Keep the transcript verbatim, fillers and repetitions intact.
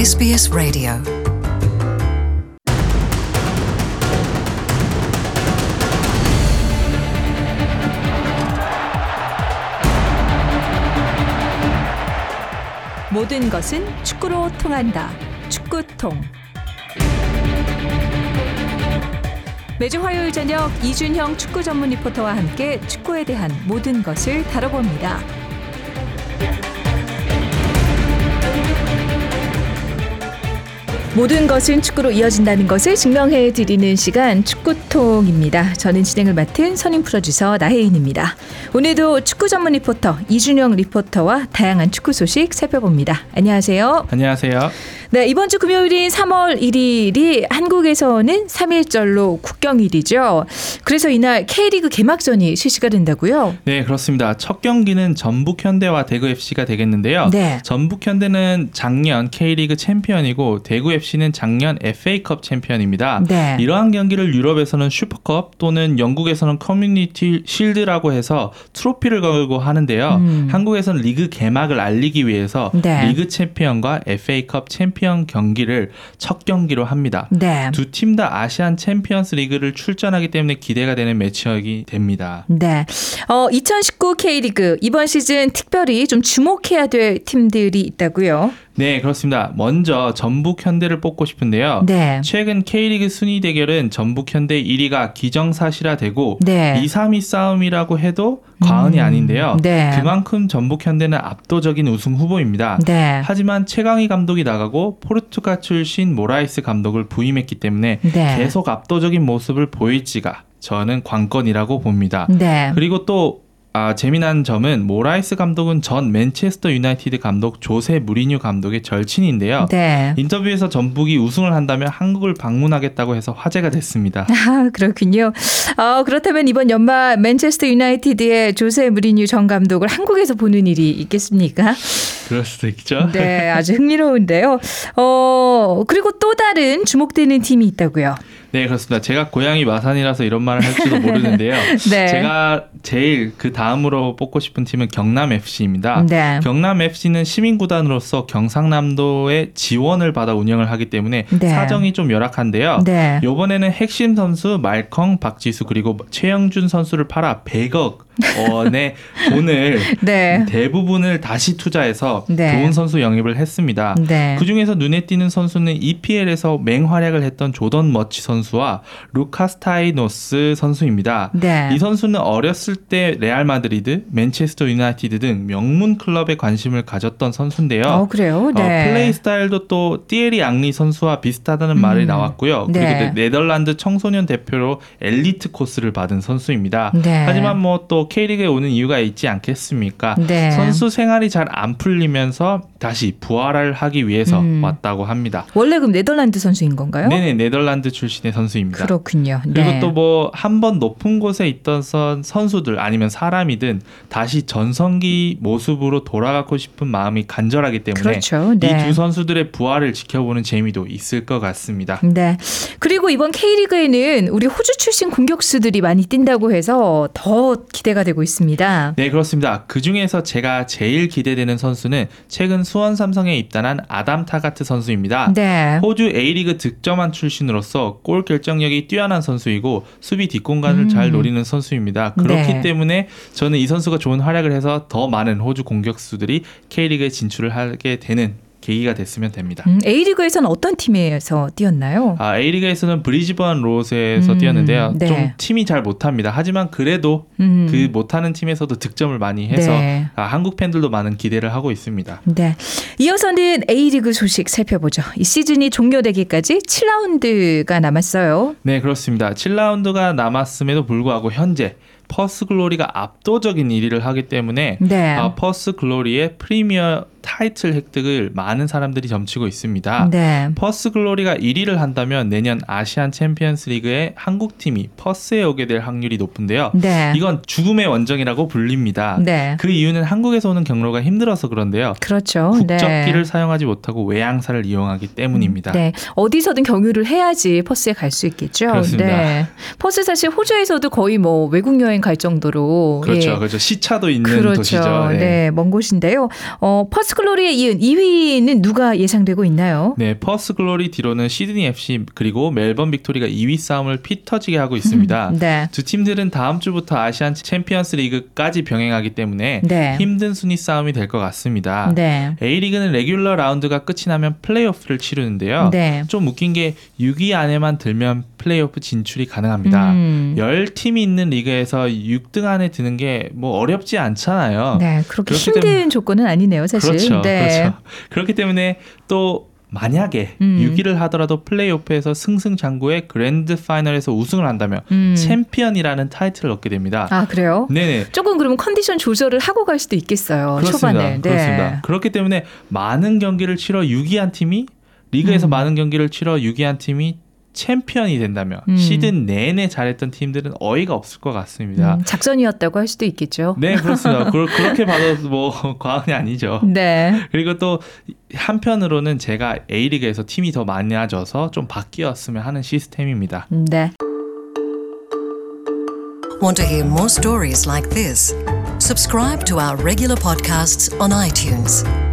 에스비에스 라디오 모든 것은 축구로 통한다. 축구통. 매주 화요일 저녁 이준형 축구 전문 리포터와 함께 축구에 대한 모든 것을 다뤄봅니다. 모든 것은 축구로 이어진다는 것을 증명해드리는 시간 축구통입니다. 저는 진행을 맡은 선임 프로듀서 나혜인입니다. 오늘도 축구 전문 리포터 이준영 리포터와 다양한 축구 소식 살펴봅니다. 안녕하세요. 안녕하세요. 네, 이번 주 금요일인 삼월 일일이 한국에서는 삼일절로 국경일이죠. 그래서 이날 K리그 개막전이 실시가 된다고요? 네, 그렇습니다. 첫 경기는 전북현대와 대구에프씨가 되겠는데요. 네. 전북현대는 작년 K리그 챔피언이고 대구에프씨는 작년 에프에이컵 챔피언입니다. 네. 이러한 경기를 유럽에서는 슈퍼컵 또는 영국에서는 커뮤니티 실드라고 해서 트로피를 걸고 하는데요. 음. 한국에서는 리그 개막을 알리기 위해서 네. 리그 챔피언과 에프에이컵 챔피언 경기를 첫 경기로 합니다. 네. 두 팀 다 아시안 챔피언스 리그를 출전하기 때문에 기대가 되는 매치업이 됩니다. 네. 어, 이천십구 K리그 이번 시즌 특별히 좀 주목해야 될 팀들이 있다고요? 네, 그렇습니다. 먼저 전북 현대를 뽑고 싶은데요. 네. 최근 K리그 순위 대결은 전북 현대 일 위가 기정사실화되고 네. 이, 삼 위 싸움이라고 해도 과언이 음, 아닌데요. 네. 그만큼 전북 현대는 압도적인 우승 후보입니다. 네. 하지만 최강희 감독이 나가고 포르투갈 출신 모라이스 감독을 부임했기 때문에 네. 계속 압도적인 모습을 보일지가 저는 관건이라고 봅니다. 네. 그리고 또 아, 재미난 점은 모라이스 감독은 전 맨체스터 유나이티드 감독 조세 무리뉴 감독의 절친인데요. 네. 인터뷰에서 전북이 우승을 한다면 한국을 방문하겠다고 해서 화제가 됐습니다. 아, 그렇군요. 어, 그렇다면 이번 연말 맨체스터 유나이티드의 조세 무리뉴 전 감독을 한국에서 보는 일이 있겠습니까? 그럴 수도 있죠. 네, 아주 흥미로운데요. 어, 그리고 또 다른 주목되는 팀이 있다고요. 네, 그렇습니다. 제가 고향이 마산이라서 이런 말을 할지도 모르는데요. 네. 제가 제일 그 다음으로 뽑고 싶은 팀은 경남에프씨입니다. 네. 경남에프씨는 시민구단으로서 경상남도의 지원을 받아 운영을 하기 때문에 네. 사정이 좀 열악한데요. 네. 이번에는 핵심 선수 말컹, 박지수 그리고 최영준 선수를 팔아 백억 원의 돈을 네. 대부분을 다시 투자해서 네. 좋은 선수 영입을 했습니다. 네. 그중에서 눈에 띄는 선수는 이피엘에서 맹활약을 했던 조던 머치 선수와 루카스타이노스 선수입니다. 네. 이 선수는 어렸을 때 레알 마드리드, 맨체스터 유나이티드 등 명문 클럽에 관심을 가졌던 선수인데요. 어, 그래요? 네. 어, 플레이 스타일도 또 띠에리 앙리 선수와 비슷하다는 음. 말이 나왔고요. 그리고 네. 네덜란드 청소년 대표로 엘리트 코스를 받은 선수입니다. 네. 하지만 뭐 또 K리그에 오는 이유가 있지 않겠습니까? 네. 선수 생활이 잘 안 풀리면서 다시 부활을 하기 위해서 음. 왔다고 합니다. 원래 그럼 네덜란드 선수인 건가요? 네네, 네덜란드 출신의 선수입니다. 그렇군요. 그리고 네. 또 뭐 한 번 높은 곳에 있던 선- 선수들 아니면 사람이든 다시 전성기 모습으로 돌아가고 싶은 마음이 간절하기 때문에 그렇죠. 네. 이 두 선수들의 부활을 지켜보는 재미도 있을 것 같습니다. 네. 그리고 이번 K리그에는 우리 호주 출신 공격수들이 많이 뛴다고 해서 더 기대가 되고 있습니다. 네, 그렇습니다. 그중에서 제가 제일 기대되는 선수는 최근 수원 삼성에 입단한 아담 타가트 선수입니다. 네. 호주 A리그 득점왕 출신으로서 골 결정력이 뛰어난 선수이고 수비 뒷공간을 음. 잘 노리는 선수입니다. 그렇기 네. 때문에 저는 이 선수가 좋은 활약을 해서 더 많은 호주 공격수들이 K리그에 진출을 하게 되는 계기가 됐으면 됩니다. 음, A리그에서는 어떤 팀에서 뛰었나요? 아, A리그에서는 브리즈번 로스에서 음, 뛰었는데요. 네. 좀 팀이 잘 못합니다. 하지만 그래도 음. 그 못하는 팀에서도 득점을 많이 해서 네. 아, 한국 팬들도 많은 기대를 하고 있습니다. 네. 이어서는 A리그 소식 살펴보죠. 이 시즌이 종료되기까지 칠 라운드가 남았어요. 네, 그렇습니다. 칠 라운드가 남았음에도 불구하고 현재 퍼스 글로리가 압도적인 일 위를 하기 때문에 네. 아, 퍼스 글로리의 프리미어 타이틀 획득을 많은 사람들이 점치고 있습니다. 네. 퍼스 글로리가 일 위를 한다면 내년 아시안 챔피언스 리그에 한국팀이 퍼스에 오게 될 확률이 높은데요. 네. 이건 죽음의 원정이라고 불립니다. 네. 그 이유는 한국에서 오는 경로가 힘들어서 그런데요. 그렇죠. 국적기를 네. 사용하지 못하고 외항사를 이용하기 때문입니다. 네. 어디서든 경유를 해야지 퍼스에 갈 수 있겠죠. 그렇습니다. 네. 퍼스 사실 호주에서도 거의 뭐 외국 여행 갈 정도로 그렇죠. 예. 그렇죠. 시차도 있는 그렇죠. 도시죠. 네. 네. 먼 곳인데요. 어, 퍼스 퍼스글로리에 이은 이 위는 누가 예상되고 있나요? 네, 퍼스 글로리 뒤로는 시드니 에프씨 그리고 멜번 빅토리가 이 위 싸움을 피 터지게 하고 있습니다. 네. 두 팀들은 다음 주부터 아시안 챔피언스 리그까지 병행하기 때문에 네. 힘든 순위 싸움이 될 것 같습니다. 네. A리그는 레귤러 라운드가 끝이 나면 플레이오프를 치르는데요. 네. 좀 웃긴 게 육 위 안에만 들면 플레이오프 진출이 가능합니다. 음. 열 팀이 있는 리그에서 육 등 안에 드는 게 뭐 어렵지 않잖아요. 네, 그렇게 그렇기 힘든 때문에- 조건은 아니네요, 사실. 그렇죠. 네. 그렇죠. 그렇기 때문에 또 만약에 음. 육 위를 하더라도 플레이오프에서 승승장구의 그랜드 파이널에서 우승을 한다면 음. 챔피언이라는 타이틀을 얻게 됩니다. 아, 그래요? 네네. 조금 그러면 컨디션 조절을 하고 갈 수도 있겠어요. 그렇습니다. 초반에. 네. 그렇습니다. 그렇기 때문에 많은 경기를 치러 육 위 한 팀이 리그에서 음. 많은 경기를 치러 육 위 한 팀이 챔피언이 된다면 음. 시즌 내내 잘했던 팀들은 어이가 없을 것 같습니다. 음, 작전이었다고 할 수도 있겠죠. 네, 그렇습니다. 그, 그렇게 봐도 뭐 과언이 아니죠. 네. 그리고 또 한편으로는 제가 A리그에서 팀이 더 많아져서 좀 바뀌었으면 하는 시스템입니다. 네. Want to hear more stories like this? Subscribe to our regular podcasts on iTunes.